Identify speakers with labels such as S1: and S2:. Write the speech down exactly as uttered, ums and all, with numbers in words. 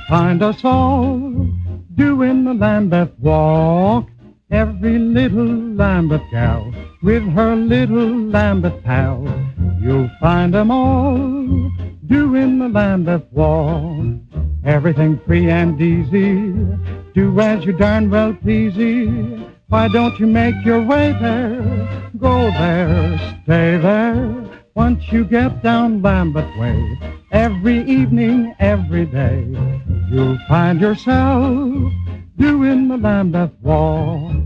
S1: find us all doing the Lambeth walk. Every little Lambeth gal with her little Lambeth pal. You'll find 'em all doing the Lambeth walk. Everything free and easy. Do as you darn well pleasy. Why don't you make your way there? Go there, stay there. Once you get down Lambeth way, every evening, every day, you'll find yourself doing the Lambeth walk.